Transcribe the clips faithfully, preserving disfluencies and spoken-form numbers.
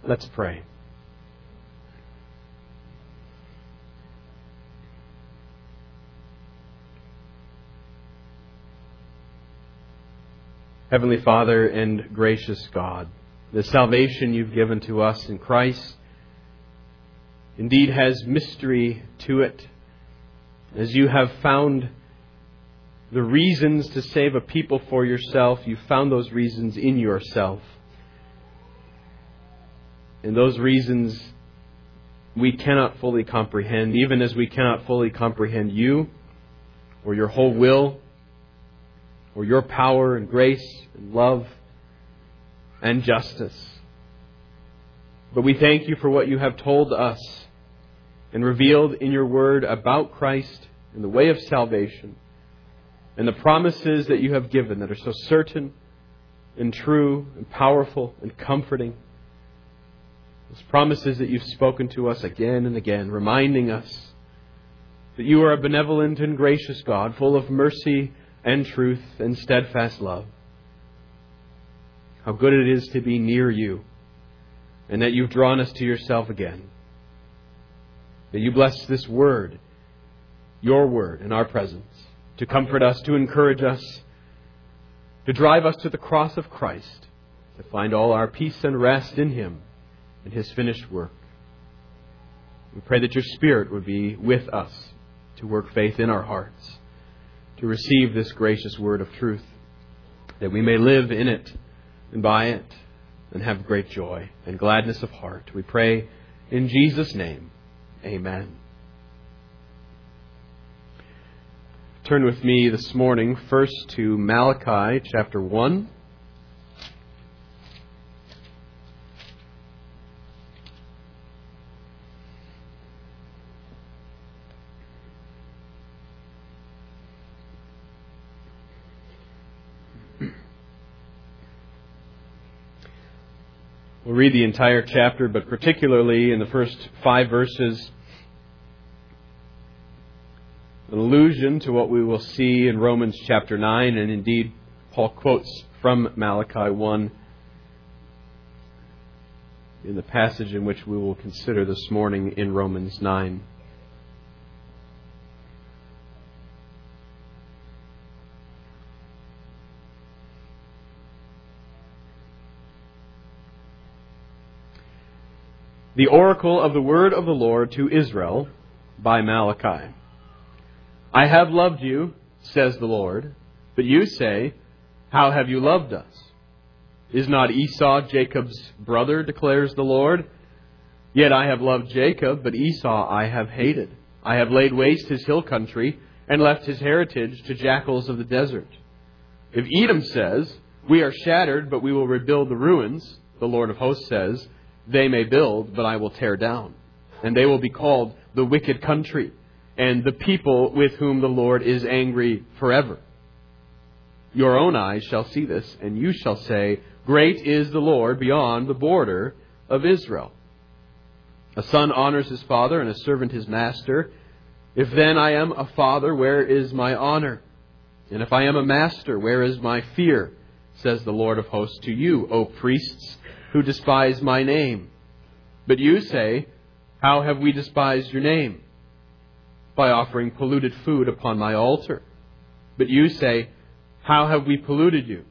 Let's pray. Heavenly Father and gracious God, the salvation you've given to us in Christ indeed has mystery to it. As you have found the reasons to save a people for yourself, you found those reasons in yourself. And those reasons we cannot fully comprehend, even as we cannot fully comprehend you or your whole will or your power and grace and love and justice. But we thank you for what you have told us and revealed in your word about Christ and the way of salvation and the promises that you have given that are so certain and true and powerful and comforting. Those promises that you've spoken to us again and again, reminding us that you are a benevolent and gracious God, full of mercy and truth and steadfast love. How good it is to be near you, and that you've drawn us to yourself again. That you bless this word, your word, in our presence, to comfort us, to encourage us, to drive us to the cross of Christ, to find all our peace and rest in Him and His finished work. We pray that your Spirit would be with us to work faith in our hearts, to receive this gracious word of truth, that we may live in it and by it and have great joy and gladness of heart. We pray in Jesus' name. Amen. Turn with me this morning first to Malachi chapter one. We'll read the entire chapter, but particularly in the first five verses, an allusion to what we will see in Romans chapter nine, and indeed Paul quotes from Malachi one in the passage in which we will consider this morning in Romans nine. The oracle of the word of the Lord to Israel by Malachi. I have loved you, says the Lord, but you say, how have you loved us? Is not Esau Jacob's brother, declares the Lord? Yet I have loved Jacob, but Esau I have hated. I have laid waste his hill country and left his heritage to jackals of the desert. If Edom says, we are shattered, but we will rebuild the ruins, the Lord of hosts says, they may build, but I will tear down. And they will be called the wicked country, and the people with whom the Lord is angry forever. Your own eyes shall see this, and you shall say, great is the Lord beyond the border of Israel. A son honors his father, and a servant his master. If then I am a father, where is my honor? And if I am a master, where is my fear? Says the Lord of hosts to you, O priests, who despise my name. But you say, how have we despised your name? By offering polluted food upon my altar. But you say, how have we polluted you?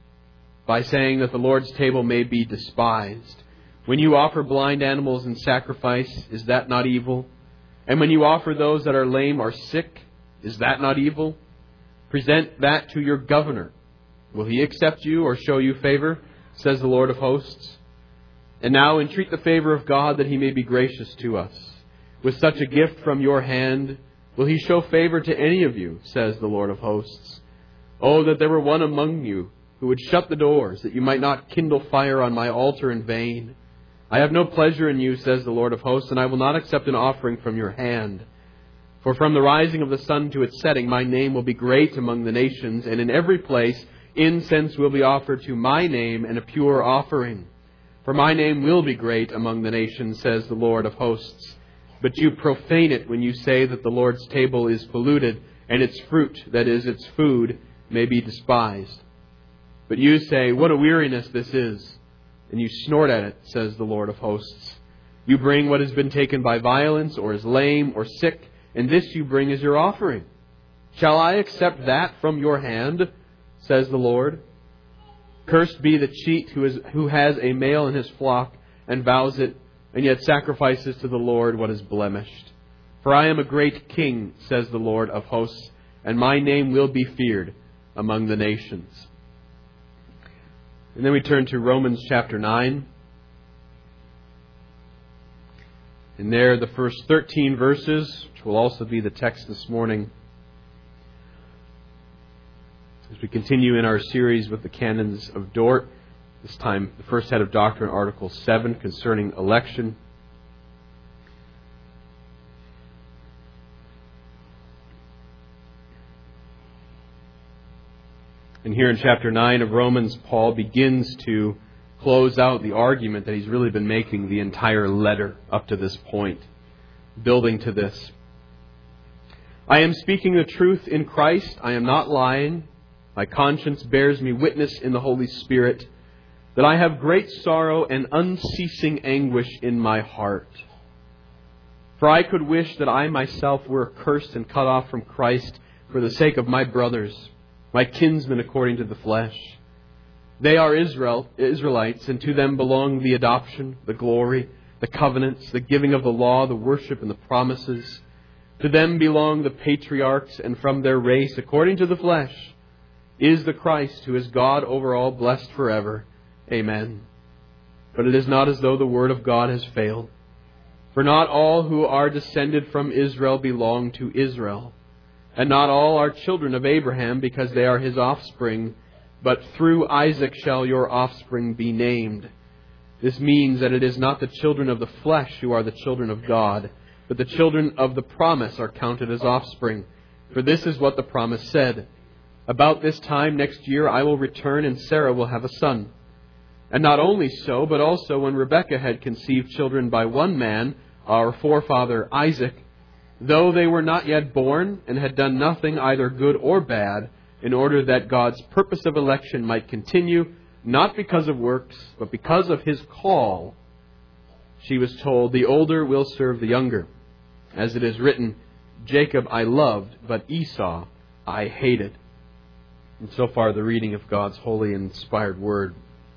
By saying that the Lord's table may be despised. When you offer blind animals in sacrifice, is that not evil? And when you offer those that are lame or sick, is that not evil? Present that to your governor. Will he accept you or show you favor? Says the Lord of hosts. And now entreat the favor of God that he may be gracious to us. With such a gift from your hand, will he show favor to any of you, says the Lord of hosts. Oh, that there were one among you who would shut the doors, that you might not kindle fire on my altar in vain. I have no pleasure in you, says the Lord of hosts, and I will not accept an offering from your hand. For from the rising of the sun to its setting, my name will be great among the nations, and in every place incense will be offered to my name and a pure offering. For my name will be great among the nations, says the Lord of hosts. But you profane it when you say that the Lord's table is polluted, and its fruit, that is, its food, may be despised. But you say, what a weariness this is! and you snort at it, says the Lord of hosts. You bring what has been taken by violence, or is lame, or sick, and this you bring as your offering. Shall I accept that from your hand, says the Lord? Cursed be the cheat who, is, who has a male in his flock, and vows it, and yet sacrifices to the Lord what is blemished. For I am a great king, says the Lord of hosts, and my name will be feared among the nations. And then we turn to Romans chapter nine. And there, the first thirteen verses, which will also be the text this morning, as we continue in our series with the canons of Dort. This time, the first head of doctrine, Article seven, concerning election. And here in chapter nine of Romans, Paul begins to close out the argument that he's really been making the entire letter up to this point, building to this. I am speaking the truth in Christ. I am not lying. My conscience bears me witness in the Holy Spirit that I have great sorrow and unceasing anguish in my heart. For I could wish that I myself were accursed and cut off from Christ for the sake of my brothers, my kinsmen according to the flesh. They are Israel, Israelites, and to them belong the adoption, the glory, the covenants, the giving of the law, the worship, and the promises. To them belong the patriarchs, and from their race, according to the flesh, is the Christ, who is God over all, blessed forever. Amen. But it is not as though the word of God has failed. For not all who are descended from Israel belong to Israel. And not all are children of Abraham, because they are his offspring. But through Isaac shall your offspring be named. This means that it is not the children of the flesh who are the children of God, but the children of the promise are counted as offspring. For this is what the promise said. About this time next year I will return, and Sarah will have a son. And not only so, but also when Rebekah had conceived children by one man, our forefather Isaac, though they were not yet born and had done nothing either good or bad, in order that God's purpose of election might continue, not because of works, but because of his call, she was told, the older will serve the younger. As it is written, Jacob I loved, but Esau I hated. And so far, the reading of God's holy and inspired word.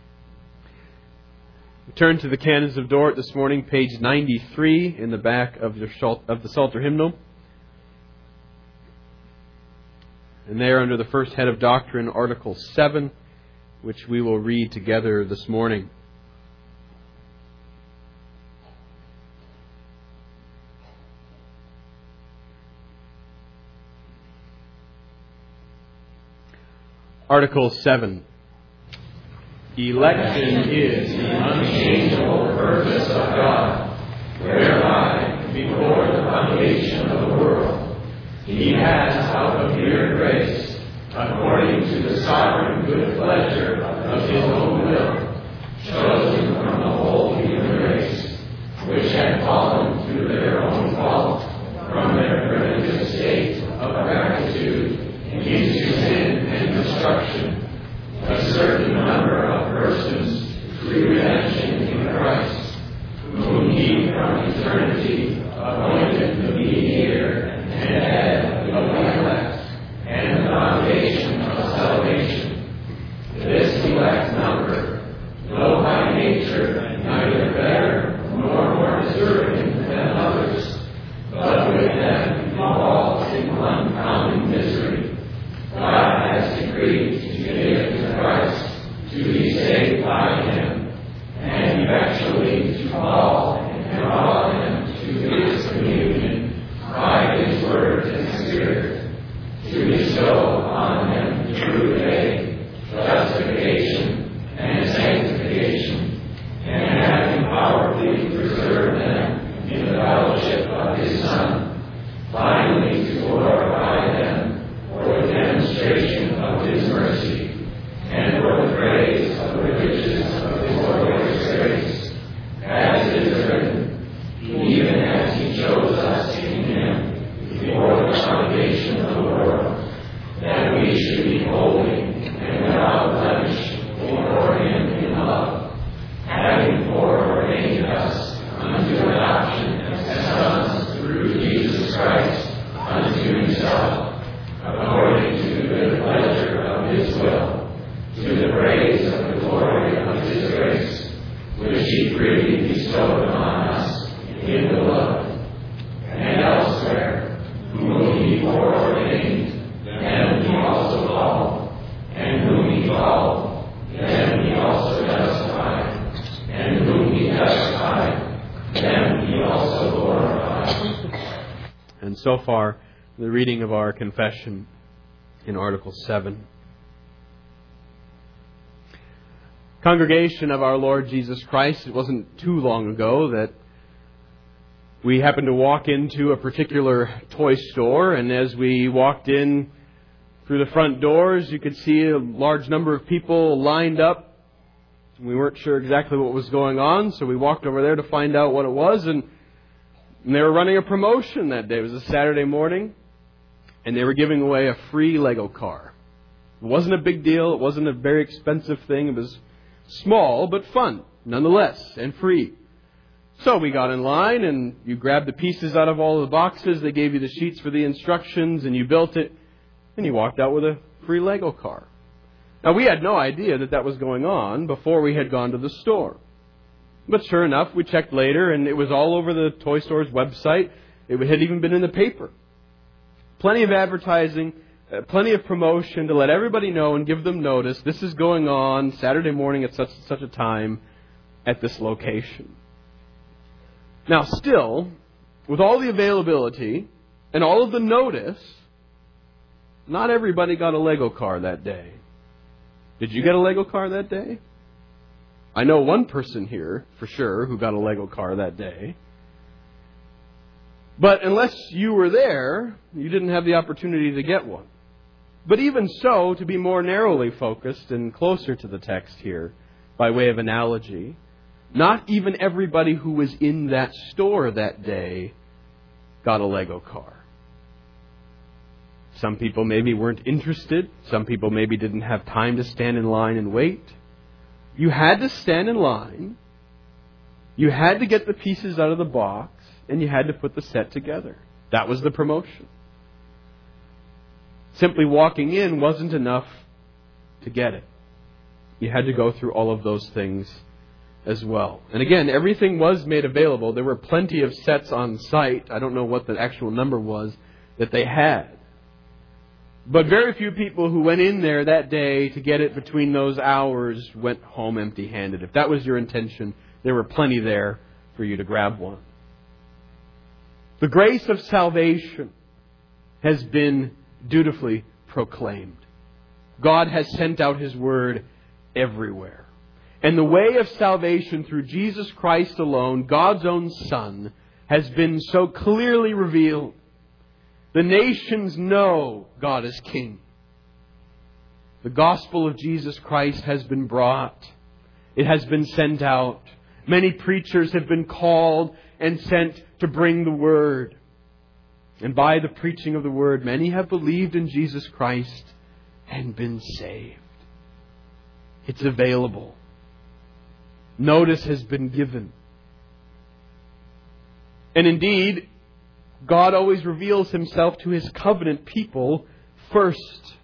We turn to the Canons of Dort this morning, page ninety-three in the back of the, of the Psalter hymnal. And there, under the first head of doctrine, Article seven, which we will read together this morning. Article seven. Election is the unchangeable purpose of God, whereby, before the foundation of the world, He has, out of mere grace, according to the sovereign good pleasure of His own will, chosen from the whole human race, which had fallen through their own fault from their primitive state of gratitude into sin and destruction, a certain number of persons through redemption in Christ, whom He from eternity appointed the mediator and head of the elect, and the foundation of salvation. This elect number, though by nature neither better nor more deserving than others, but with them involved in one common misery, God has decreed to give to Christ to be saved by Him, and eventually to call and draw them to His communion by His Word and Spirit, to bestow upon them through faith, justification, and sanctification, and having powerfully preserved them in the fellowship of His Son, finally to glorify them for the demonstration of His mercy, and for the praise of the riches of His glorious grace, as is which He freely bestowed on us in the Beloved. And elsewhere, whom He foreordained, them He also called, and whom He called, them He also justified, and whom He justified, them He also glorified. And so far, the reading of our confession in Article seven. Congregation of our Lord Jesus Christ, it wasn't too long ago that we happened to walk into a particular toy store, and as we walked in through the front doors, you could see a large number of people lined up. We weren't sure exactly what was going on, so we walked over there to find out what it was, and they were running a promotion that day. It was a Saturday morning, and they were giving away a free Lego car. It wasn't a big deal. It wasn't a very expensive thing. It was small, but fun, nonetheless, and free. So we got in line, and you grabbed the pieces out of all the boxes. They gave you the sheets for the instructions, and you built it, and you walked out with a free Lego car. Now, we had no idea that that was going on before we had gone to the store. But sure enough, we checked later, and it was all over the toy store's website. It had even been in the paper. Plenty of advertising, uh, plenty of promotion to let everybody know and give them notice. This is going on Saturday morning at such such a time at this location. Now, still, with all the availability and all of the notice, not everybody got a Lego car that day. Did you get a Lego car that day? I know one person here, for sure, who got a Lego car that day. But unless you were there, you didn't have the opportunity to get one. But even so, to be more narrowly focused and closer to the text here, by way of analogy, not even everybody who was in that store that day got a Lego car. Some people maybe weren't interested. Some people maybe didn't have time to stand in line and wait. You had to stand in line. You had to get the pieces out of the box. And you had to put the set together. That was the promotion. Simply walking in wasn't enough to get it. You had to go through all of those things as well. And again, everything was made available. There were plenty of sets on site. I don't know what the actual number was that they had. But very few people who went in there that day to get it between those hours went home empty-handed. If that was your intention, there were plenty there for you to grab one. The grace of salvation has been dutifully proclaimed. God has sent out His Word everywhere. And the way of salvation through Jesus Christ alone, God's own Son, has been so clearly revealed. The nations know God is King. The gospel of Jesus Christ has been brought. It has been sent out. Many preachers have been called and sent to bring the Word. And by the preaching of the Word, many have believed in Jesus Christ and been saved. It's available. Notice has been given. And indeed, God always reveals Himself to His covenant people first.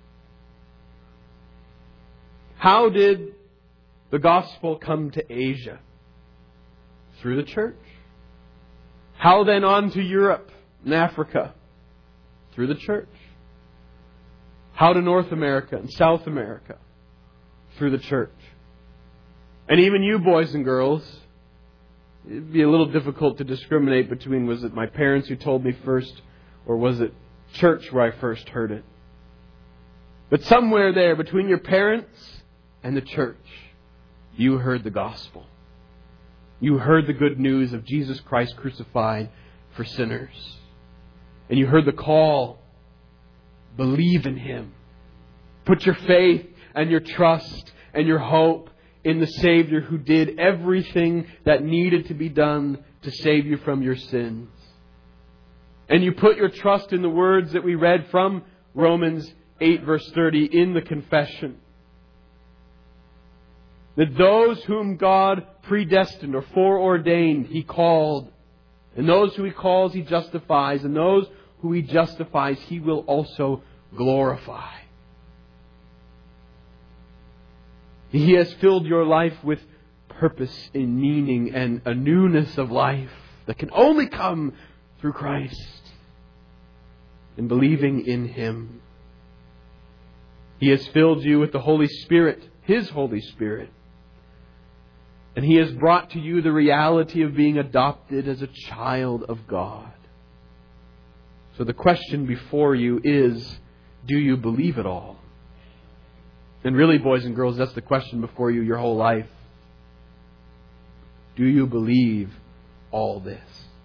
How did the gospel come to Asia? Through the church. How then on to Europe and Africa? Through the church. How to North America and South America? Through the church. And even you boys and girls, it'd be a little difficult to discriminate between, was it my parents who told me first, or was it church where I first heard it? But somewhere there, between your parents and the church, you heard the gospel. You heard the good news of Jesus Christ crucified for sinners. And you heard the call, believe in Him. Put your faith and your trust and your hope in the Savior who did everything that needed to be done to save you from your sins. And you put your trust in the words that we read from Romans eight verse thirty in the confession. That those whom God predestined or foreordained, He called. And those who He calls, He justifies. And those who He justifies, He will also glorify. He has filled your life with purpose and meaning and a newness of life that can only come through Christ and believing in Him. He has filled you with the Holy Spirit, His Holy Spirit. And He has brought to you the reality of being adopted as a child of God. So the question before you is, do you believe it all? And really, boys and girls, that's the question before you your whole life. Do you believe all this?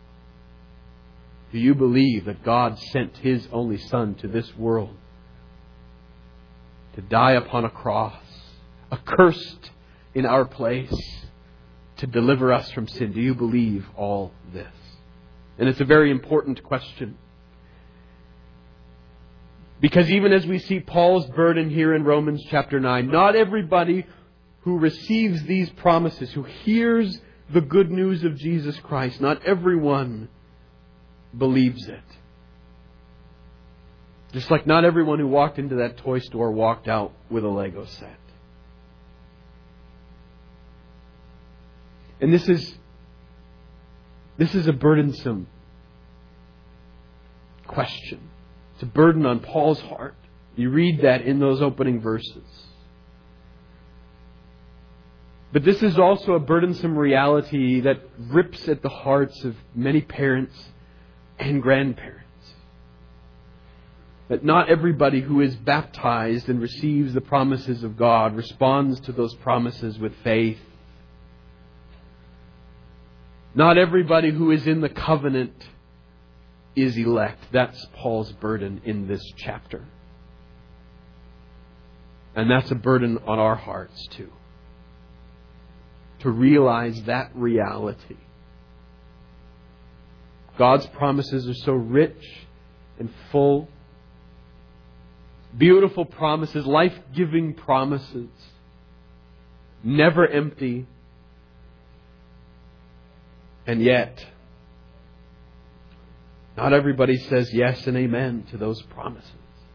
Do you believe that God sent His only Son to this world to die upon a cross, accursed in our place, to deliver us from sin? Do you believe all this? And it's a very important question. Because even as we see Paul's burden here in Romans chapter nine, not everybody who receives these promises, who hears the good news of Jesus Christ, not everyone believes it. Just like not everyone who walked into that toy store walked out with a Lego set. And this is this is a burdensome question. It's a burden on Paul's heart. You read that in those opening verses. But this is also a burdensome reality that rips at the hearts of many parents and grandparents. That not everybody who is baptized and receives the promises of God responds to those promises with faith. Not everybody who is in the covenant is elect. That's Paul's burden in this chapter. And that's a burden on our hearts too. To realize that reality. God's promises are so rich and full. Beautiful promises, life-giving promises. Never empty. And yet, not everybody says yes and amen to those promises.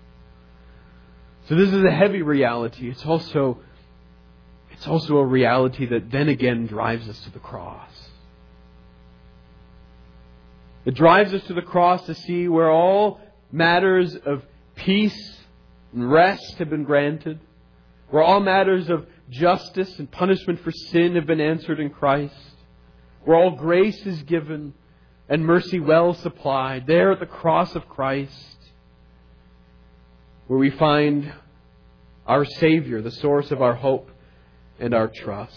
So this is a heavy reality. It's also, it's also a reality that then again drives us to the cross. It drives us to the cross to see where all matters of peace and rest have been granted. Where all matters of justice and punishment for sin have been answered in Christ. Where all grace is given and mercy well supplied. There at the cross of Christ, where we find our Savior, the source of our hope and our trust.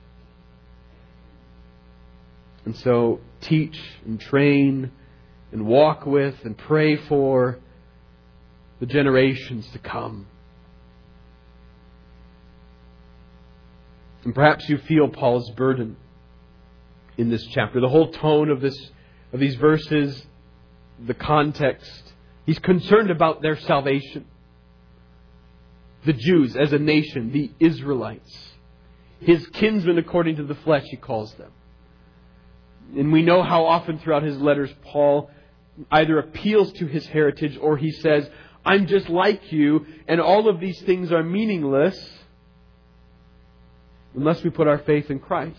And so teach and train and walk with and pray for the generations to come. And perhaps you feel Paul's burden in this chapter. The whole tone of this of these verses, the context, he's concerned about their salvation. The Jews as a nation, the Israelites. His kinsmen according to the flesh, he calls them. And we know how often throughout his letters Paul either appeals to his heritage or he says, I'm just like you, and all of these things are meaningless unless we put our faith in Christ.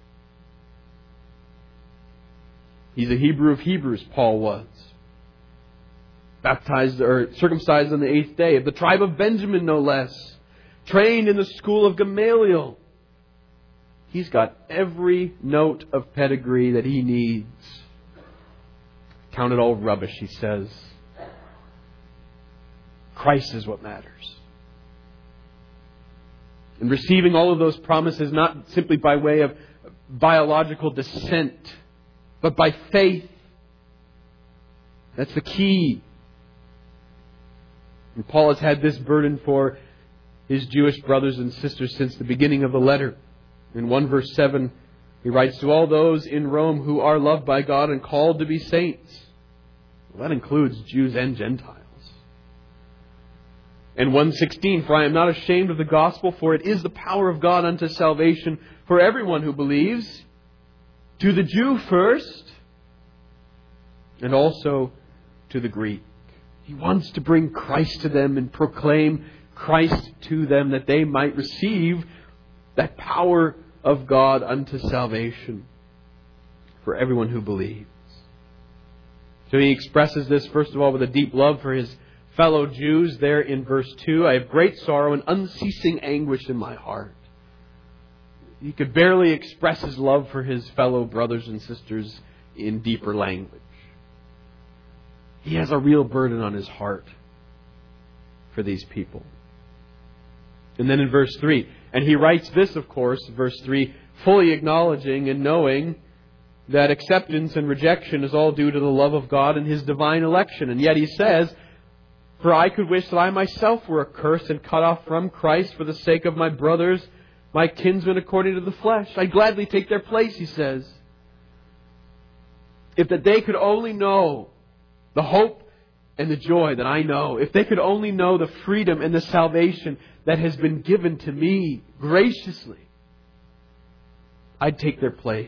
He's a Hebrew of Hebrews, Paul was. Baptized or circumcised on the eighth day, of the tribe of Benjamin no less. Trained in the school of Gamaliel. He's got every note of pedigree that he needs. Count it all rubbish, he says. Christ is what matters. And receiving all of those promises not simply by way of biological descent, but by faith. That's the key. And Paul has had this burden for his Jewish brothers and sisters since the beginning of the letter. In one verse seven, he writes, to all those in Rome who are loved by God and called to be saints. Well, that includes Jews and Gentiles. And one sixteen, for I am not ashamed of the gospel, for it is the power of God unto salvation for everyone who believes. To the Jew first, and also to the Greek. He wants to bring Christ to them and proclaim Christ to them that they might receive that power of God unto salvation for everyone who believes. So he expresses this, first of all, with a deep love for his fellow Jews there in verse two. I have great sorrow and unceasing anguish in my heart. He could barely express his love for his fellow brothers and sisters in deeper language. He has a real burden on his heart for these people. And then in verse three, and he writes this, of course, verse three, fully acknowledging and knowing that acceptance and rejection is all due to the love of God and His divine election. And yet he says, for I could wish that I myself were accursed and cut off from Christ for the sake of my brothers, my kinsmen according to the flesh. I'd gladly take their place, he says. If that they could only know the hope and the joy that I know, if they could only know the freedom and the salvation that has been given to me graciously, I'd take their place.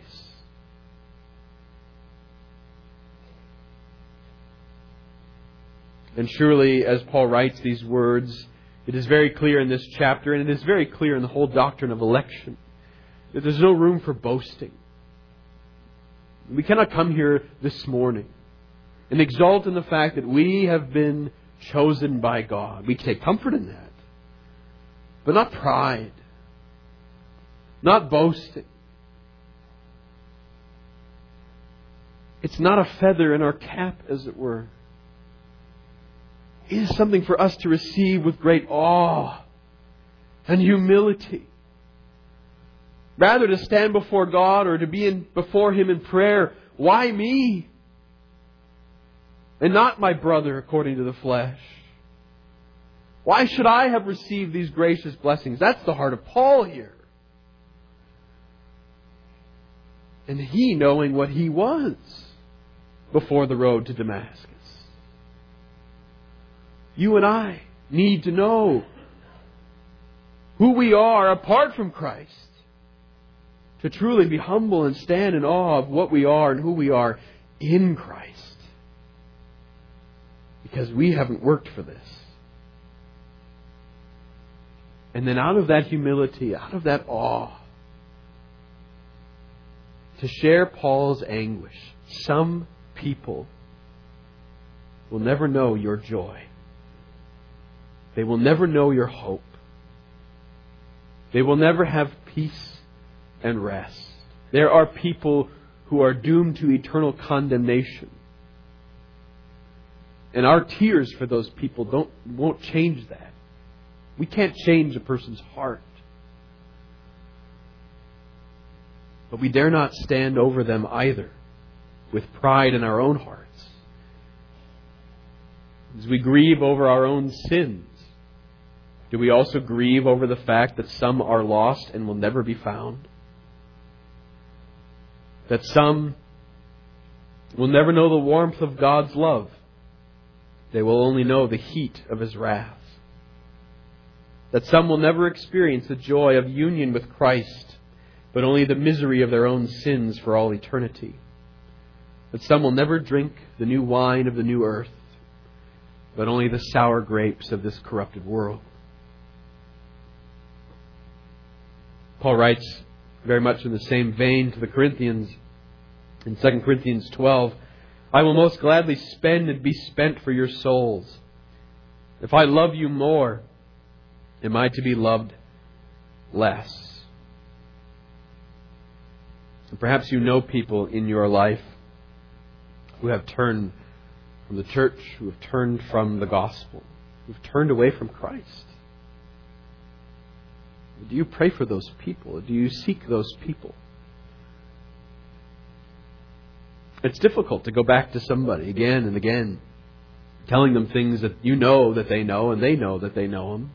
And surely, as Paul writes these words, it is very clear in this chapter, and it is very clear in the whole doctrine of election, that there's no room for boasting. We cannot come here this morning and exalt in the fact that we have been chosen by God. We take comfort in that. But not pride. Not boasting. It's not a feather in our cap, as it were. It is something for us to receive with great awe and humility. Rather to stand before God or to be in, before Him in prayer. Why me? And not my brother according to the flesh. Why should I have received these gracious blessings? That's the heart of Paul here. And he knowing what he was before the road to Damascus. You and I need to know who we are apart from Christ, to truly be humble and stand in awe of what we are and who we are in Christ. Because we haven't worked for this. And then out of that humility, out of that awe, to share Paul's anguish. Some people will never know your joy. They will never know your hope. They will never have peace and rest. There are people who are doomed to eternal condemnation. And our tears for those people don't won't change that. We can't change a person's heart. But we dare not stand over them either with pride in our own hearts. As we grieve over our own sins, do we also grieve over the fact that some are lost and will never be found? That some will never know the warmth of God's love. They will only know the heat of His wrath. That some will never experience the joy of union with Christ, but only the misery of their own sins for all eternity. That some will never drink the new wine of the new earth, but only the sour grapes of this corrupted world. Paul writes very much in the same vein to the Corinthians in Second Corinthians twelve, I will most gladly spend and be spent for your souls. If I love you more, am I to be loved less? And perhaps you know people in your life who have turned from the church, who have turned from the gospel, who have turned away from Christ. Do you pray for those people? Do you seek those people? It's difficult to go back to somebody again and again, telling them things that you know that they know and they know that they know them.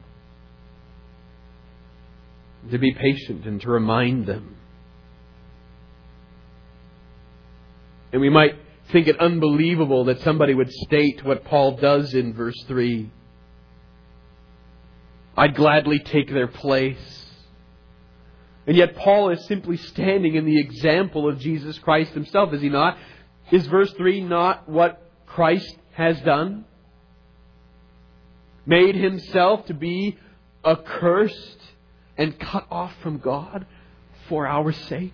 To be patient and to remind them. And we might think it unbelievable that somebody would state what Paul does in verse three. I'd gladly take their place. And yet Paul is simply standing in the example of Jesus Christ Himself, is he not? Is verse three not what Christ has done? Made Himself to be accursed and cut off from God for our sake?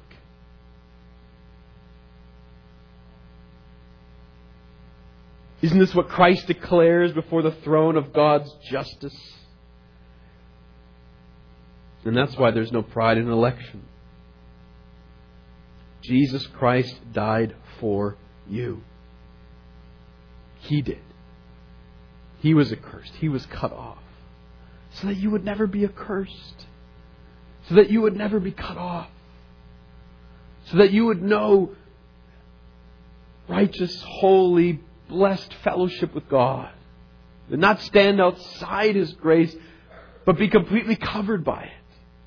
Isn't this what Christ declares before the throne of God's justice? And that's why there's no pride in election. Jesus Christ died for you. He did. He was accursed. He was cut off. So that you would never be accursed. So that you would never be cut off. So that you would know righteous, holy, blessed fellowship with God. And not stand outside His grace, but be completely covered by it.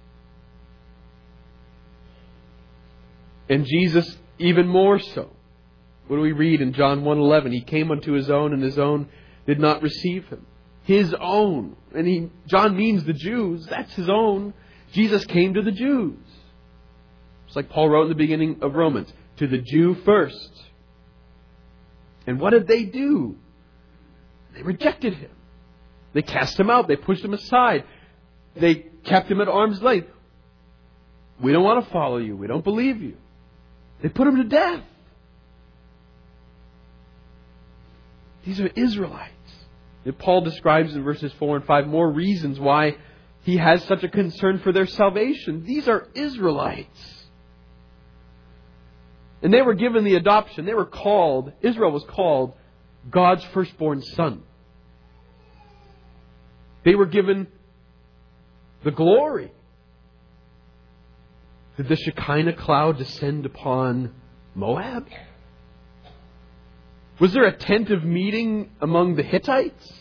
And Jesus, even more so. What do we read in John one eleven? He came unto His own, and His own did not receive Him. His own. And he, John means the Jews. That's His own. Jesus came to the Jews. It's like Paul wrote in the beginning of Romans. To the Jew first. And what did they do? They rejected Him. They cast Him out. They pushed Him aside. They kept Him at arm's length. We don't want to follow you. We don't believe you. They put Him to death. These are Israelites. And Paul describes in verses four and five more reasons why he has such a concern for their salvation. These are Israelites. And they were given the adoption. They were called, Israel was called God's firstborn son. They were given the glory. Did the Shekinah cloud descend upon Moab? Was there a tent of meeting among the Hittites?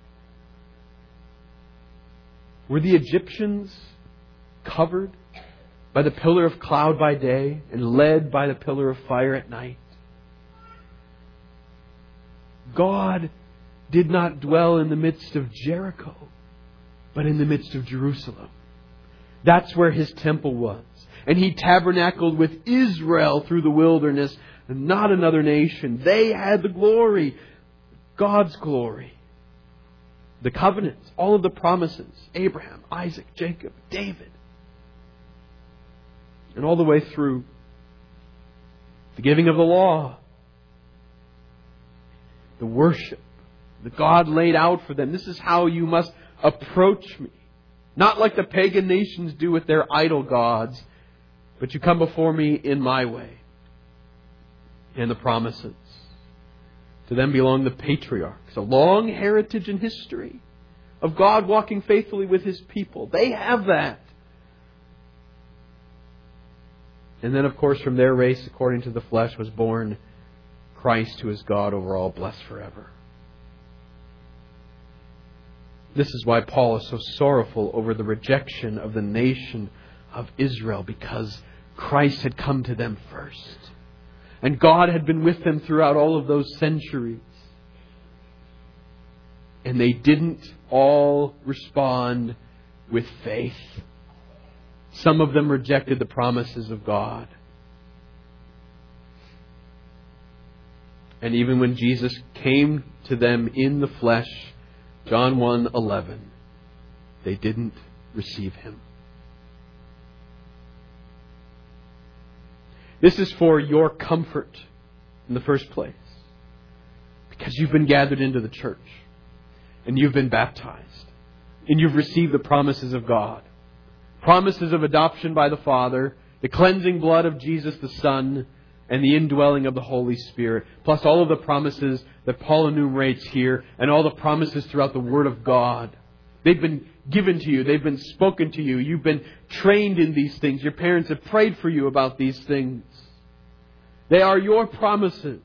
Were the Egyptians covered by the pillar of cloud by day and led by the pillar of fire at night? God did not dwell in the midst of Jericho, but in the midst of Jerusalem. That's where His temple was. And He tabernacled with Israel through the wilderness, and not another nation. They had the glory, God's glory. The covenants, all of the promises, Abraham, Isaac, Jacob, David. And all the way through the giving of the law, the worship that God laid out for them. This is how you must approach me. Not like the pagan nations do with their idol gods, but you come before me in my way. And the promises. To them belong the patriarchs. A long heritage and history of God walking faithfully with His people. They have that. And then, of course, from their race, according to the flesh, was born Christ, who is God over all, blessed forever. This is why Paul is so sorrowful over the rejection of the nation of Israel, because Christ had come to them first. And God had been with them throughout all of those centuries. And they didn't all respond with faith. Some of them rejected the promises of God. And even when Jesus came to them in the flesh, John one eleven, they didn't receive Him. This is for your comfort in the first place. Because you've been gathered into the church. And you've been baptized. And you've received the promises of God. Promises of adoption by the Father. The cleansing blood of Jesus the Son. And the indwelling of the Holy Spirit. Plus all of the promises that Paul enumerates here. And all the promises throughout the Word of God. They've been given to you. They've been spoken to you. You've been trained in these things. Your parents have prayed for you about these things. They are your promises.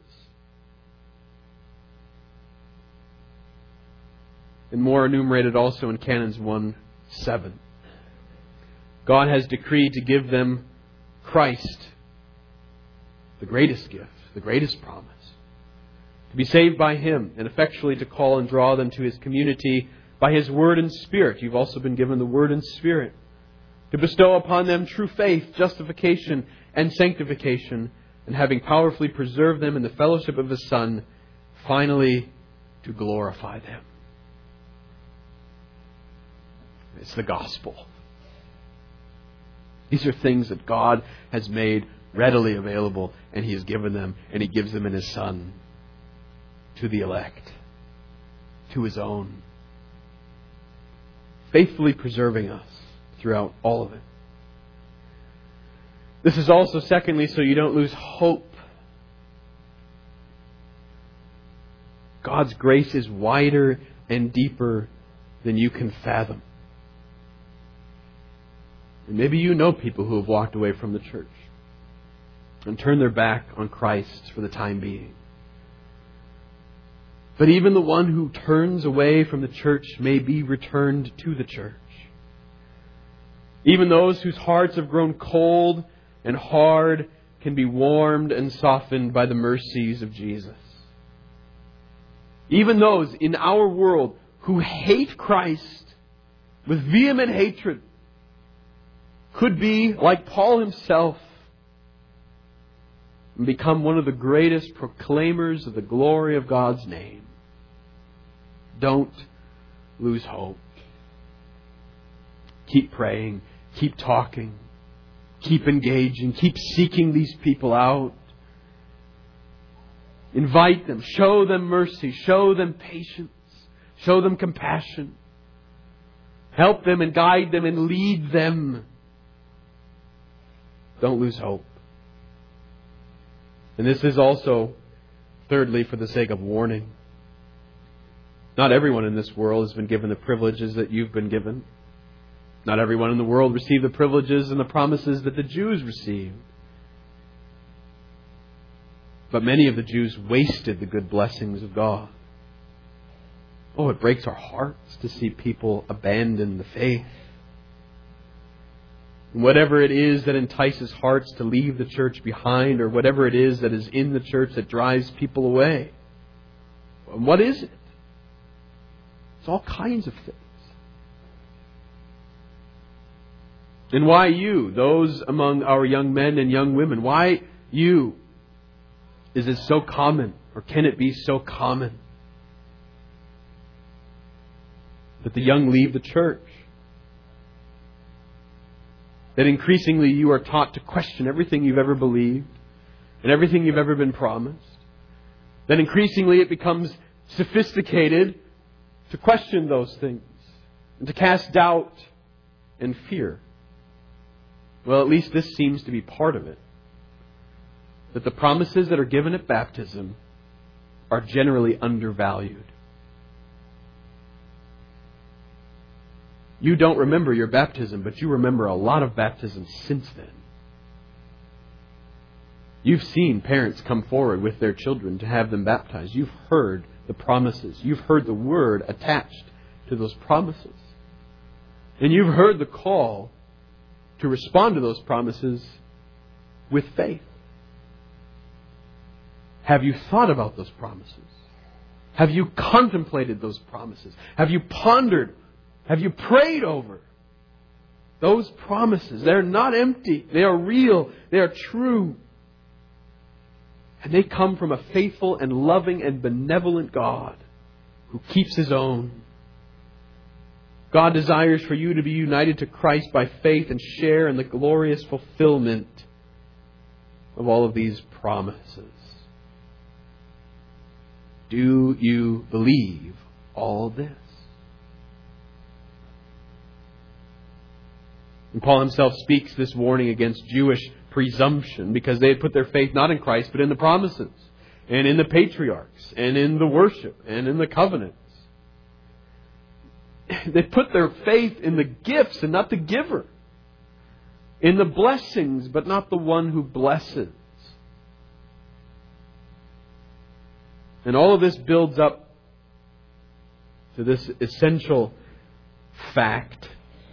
And more enumerated also in Canons one seven. God has decreed to give them Christ, the greatest gift, the greatest promise. To be saved by Him and effectually to call and draw them to His community by His Word and Spirit. You've also been given the Word and Spirit. To bestow upon them true faith, justification, and sanctification. And having powerfully preserved them in the fellowship of His Son, finally to glorify them. It's the gospel. These are things that God has made readily available, and He has given them, and He gives them in His Son to the elect, to His own, faithfully preserving us throughout all of it. This is also, secondly, so you don't lose hope. God's grace is wider and deeper than you can fathom. And maybe you know people who have walked away from the church and turned their back on Christ for the time being. But even the one who turns away from the church may be returned to the church. Even those whose hearts have grown cold and hard can be warmed and softened by the mercies of Jesus. Even those in our world who hate Christ with vehement hatred could be, like Paul himself, and become one of the greatest proclaimers of the glory of God's name. Don't lose hope. Keep praying. Keep talking. Keep engaging. Keep seeking these people out. Invite them. Show them mercy. Show them patience. Show them compassion. Help them and guide them and lead them. Don't lose hope. And this is also, thirdly, for the sake of warning. Not everyone in this world has been given the privileges that you've been given. Not everyone in the world received the privileges and the promises that the Jews received. But many of the Jews wasted the good blessings of God. Oh, it breaks our hearts to see people abandon the faith. Whatever it is that entices hearts to leave the church behind, or whatever it is that is in the church that drives people away. What is it? It's all kinds of things. And why you, those among our young men and young women, why you? Is it so common, or can it be so common that the young leave the church? That increasingly you are taught to question everything you've ever believed and everything you've ever been promised. That increasingly it becomes sophisticated to question those things and to cast doubt and fear. Well, at least this seems to be part of it. That the promises that are given at baptism are generally undervalued. You don't remember your baptism, but you remember a lot of baptisms since then. You've seen parents come forward with their children to have them baptized. You've heard the promises. You've heard the word attached to those promises. And you've heard the call to respond to those promises with faith. Have you thought about those promises? Have you contemplated those promises? Have you pondered? Have you prayed over those promises? They're not empty. They are real. They are true. And they come from a faithful and loving and benevolent God who keeps His own. God desires for you to be united to Christ by faith and share in the glorious fulfillment of all of these promises. Do you believe all this? And Paul himself speaks this warning against Jewish presumption because they had put their faith not in Christ but in the promises and in the patriarchs and in the worship and in the covenants. They put their faith in the gifts and not the giver. In the blessings but not the one who blesses. And all of this builds up to this essential fact.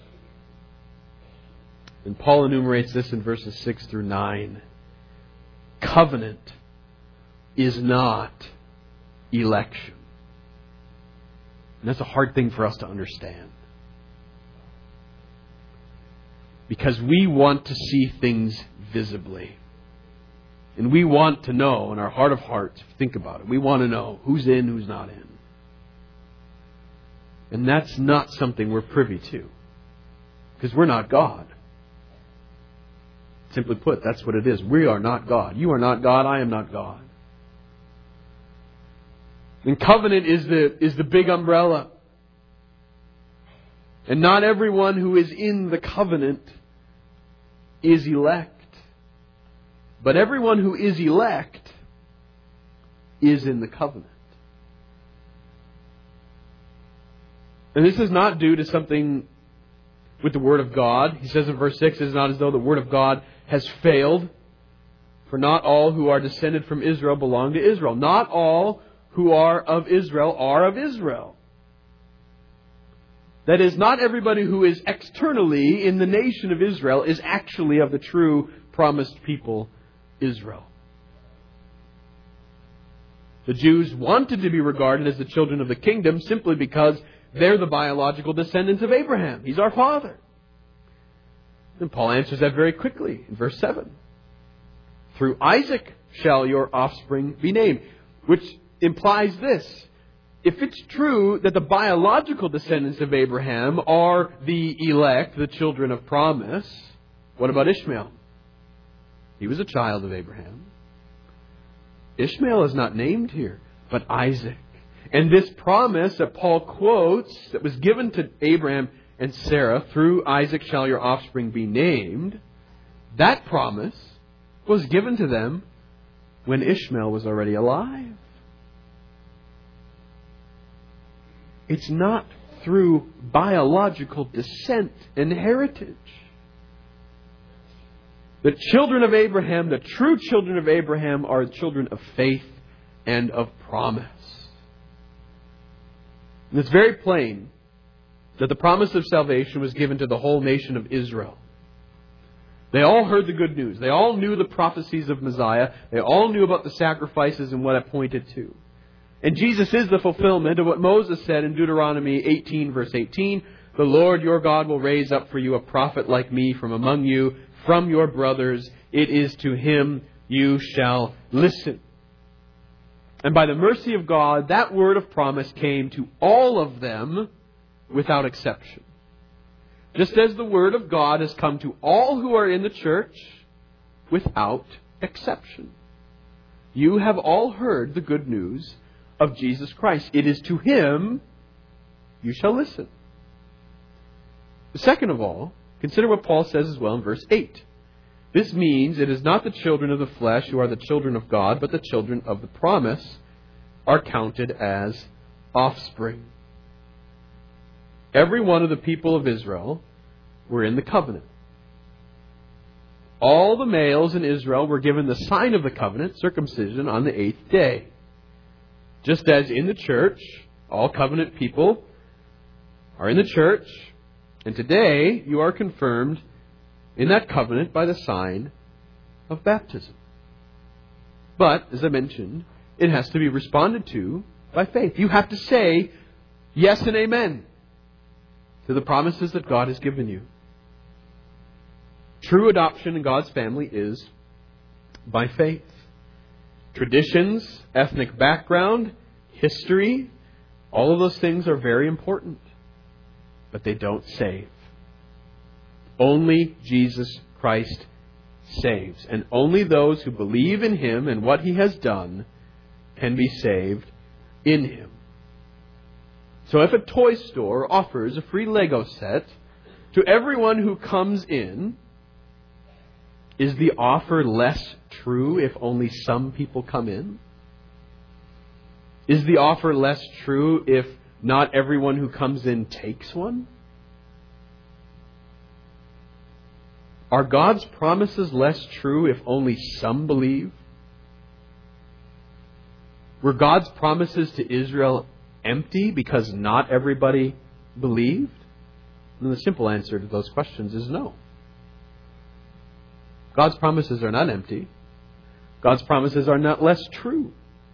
And Paul enumerates this in verses six through nine. Covenant is not election. And that's a hard thing for us to understand. Because we want to see things visibly. And we want to know in our heart of hearts, think about it, we want to know who's in, who's not in. And that's not something we're privy to. Because we're not God. Simply put, that's what it is. We are not God. You are not God. I am not God. And covenant is the, is the big umbrella. And not everyone who is in the covenant is elect. But everyone who is elect is in the covenant. And this is not due to something with the Word of God. He says in verse six, it is not as though the Word of God has failed. For not all who are descended from Israel belong to Israel. Not all who are of Israel are of Israel. That is, not everybody who is externally in the nation of Israel is actually of the true promised people, Israel. The Jews wanted to be regarded as the children of the kingdom simply because they're the biological descendants of Abraham. He's our father. And Paul answers that very quickly in verse seven. Through Isaac shall your offspring be named. Which implies this. If it's true that the biological descendants of Abraham are the elect, the children of promise, what about Ishmael? He was a child of Abraham. Ishmael is not named here, but Isaac. And this promise that Paul quotes, that was given to Abraham and Sarah, through Isaac shall your offspring be named, that promise was given to them when Ishmael was already alive. It's not through biological descent and heritage. The children of Abraham, the true children of Abraham, are children of faith and of promise. And it's very plain that the promise of salvation was given to the whole nation of Israel. They all heard the good news. They all knew the prophecies of Messiah. They all knew about the sacrifices and what it pointed to. And Jesus is the fulfillment of what Moses said in Deuteronomy eighteen, verse eighteen. The Lord your God will raise up for you a prophet like me from among you, from your brothers. It is to him you shall listen. And by the mercy of God, that word of promise came to all of them without exception. Just as the word of God has come to all who are in the church without exception. You have all heard the good news of Jesus Christ. It is to him you shall listen. Second of all, consider what Paul says as well in verse eight. This means it is not the children of the flesh who are the children of God, but the children of the promise are counted as offspring. Every one of the people of Israel were in the covenant. All the males in Israel were given the sign of the covenant, circumcision, on the eighth day. Just as in the church, all covenant people are in the church, and today you are confirmed in that covenant by the sign of baptism. But, as I mentioned, it has to be responded to by faith. You have to say yes and amen to the promises that God has given you. True adoption in God's family is by faith. Traditions, ethnic background, history, all of those things are very important, but they don't save. Only Jesus Christ saves, and only those who believe in him and what he has done can be saved in him. So if a toy store offers a free Lego set to everyone who comes in, is the offer less true if only some people come in? Is the offer less true if not everyone who comes in takes one? Are God's promises less true if only some believe? Were God's promises to Israel empty because not everybody believed? And the simple answer to those questions is no. God's promises are not empty. God's promises are not less true.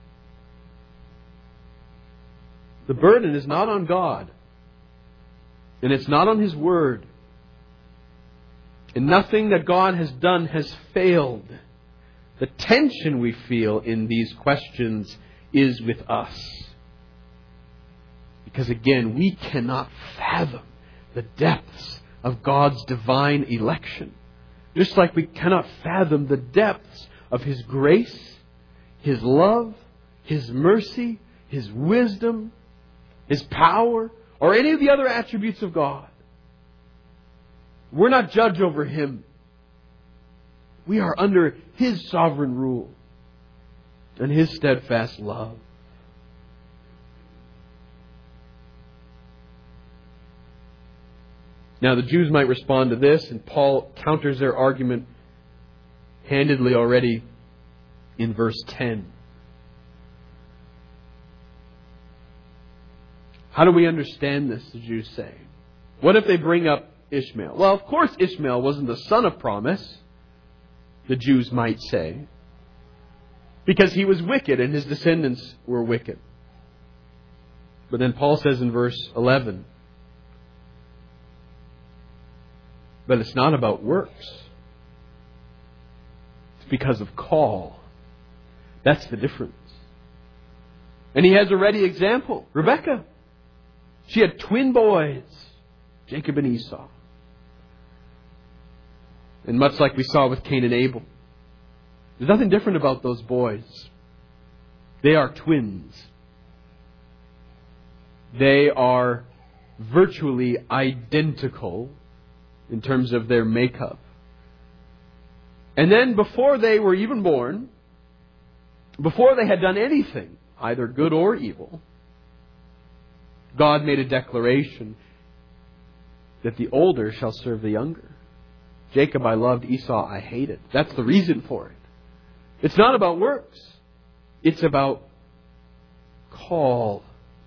The burden is not on God. And it's not on his word. And nothing that God has done has failed. The tension we feel in these questions is with us. Because again, we cannot fathom the depths of God's divine election. Just like we cannot fathom the depths of His grace, His love, His mercy, His wisdom, His power, or any of the other attributes of God. We're not judge over Him. We are under His sovereign rule and His steadfast love. Now the Jews might respond to this, and Paul counters their argument handedly already in verse ten. How do we understand this, the Jews say? What if they bring up Ishmael? Well, of course Ishmael wasn't the son of promise, the Jews might say, because he was wicked and his descendants were wicked. But then Paul says in verse eleven, but it's not about works. It's because of call. That's the difference. And he has a ready example. Rebekah. She had twin boys, Jacob and Esau. And much like we saw with Cain and Abel, there's nothing different about those boys. They are twins. They are virtually identical in terms of their makeup. And then before they were even born, before they had done anything, either good or evil, God made a declaration that the older shall serve the younger. Jacob I loved, Esau I hated. That's the reason for it. It's not about works. It's about call.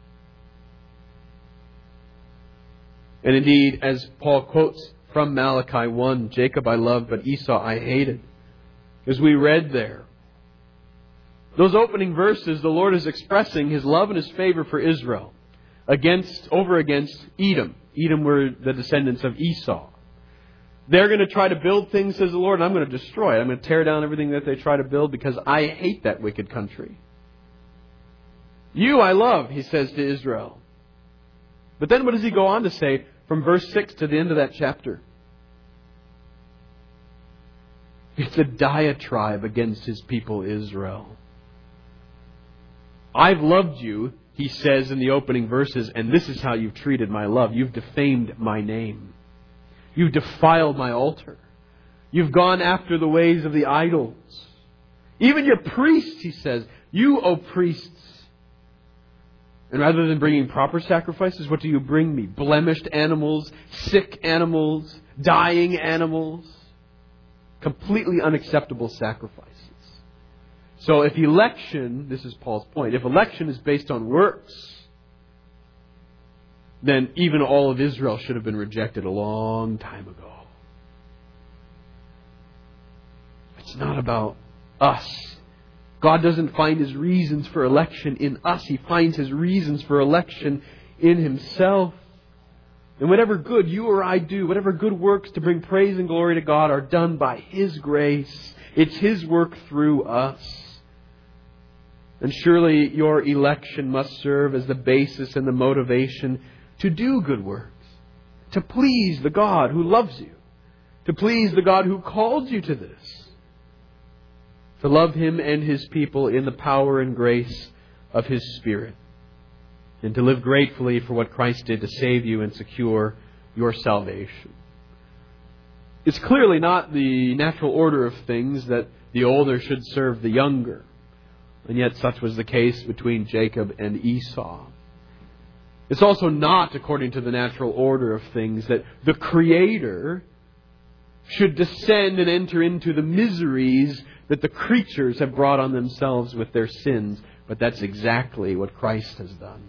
And indeed, as Paul quotes from Malachi one, Jacob I loved, but Esau I hated. As we read there, those opening verses, the Lord is expressing His love and His favor for Israel against, over against Edom. Edom were the descendants of Esau. They're going to try to build things, says the Lord, and I'm going to destroy it. I'm going to tear down everything that they try to build because I hate that wicked country. You I love, He says to Israel. But then what does He go on to say from verse six to the end of that chapter? It's a diatribe against His people Israel. I've loved you, He says in the opening verses, and this is how you've treated my love. You've defamed my name. You've defiled my altar. You've gone after the ways of the idols. Even your priests, He says, you, O priests. And rather than bringing proper sacrifices, what do you bring me? Blemished animals, sick animals, dying animals. Completely unacceptable sacrifices. So if election, this is Paul's point, if election is based on works, then even all of Israel should have been rejected a long time ago. It's not about us. God doesn't find His reasons for election in us. He finds His reasons for election in Himself. And whatever good you or I do, whatever good works to bring praise and glory to God are done by His grace. It's His work through us. And surely your election must serve as the basis and the motivation to do good works. To please the God who loves you. To please the God who called you to this. To love Him and His people in the power and grace of His Spirit. And to live gratefully for what Christ did to save you and secure your salvation. It's clearly not the natural order of things that the older should serve the younger. And yet such was the case between Jacob and Esau. It's also not according to the natural order of things that the Creator should descend and enter into the miseries that the creatures have brought on themselves with their sins. But that's exactly what Christ has done.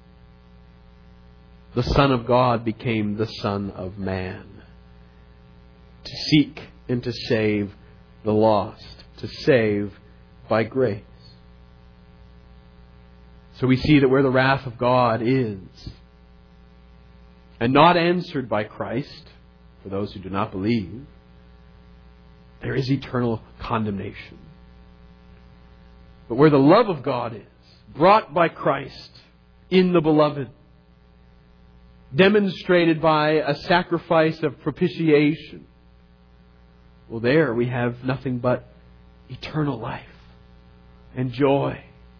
The Son of God became the Son of Man. To seek and to save the lost. To save by grace. So we see that where the wrath of God is, and not answered by Christ, for those who do not believe, there is eternal condemnation. But where the love of God is, brought by Christ in the Beloved, demonstrated by a sacrifice of propitiation, Well, there we have nothing but eternal life and joy.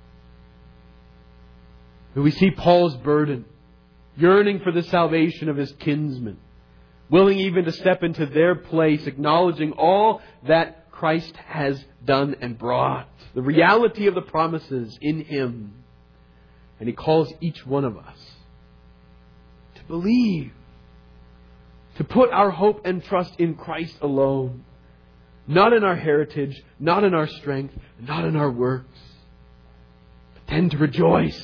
And we see Paul's burden, yearning for the salvation of his kinsmen, willing even to step into their place, acknowledging all that Christ has done and brought, the reality of the promises in Him. And he calls each one of us to believe, to put our hope and trust in Christ alone, not in our heritage, not in our strength, not in our works, but then to rejoice.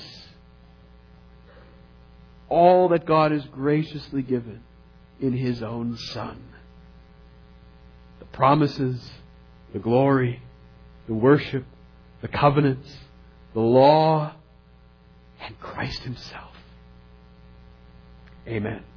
All that God has graciously given in His own Son. The promises, the glory, the worship, the covenants, the law, and Christ Himself. Amen.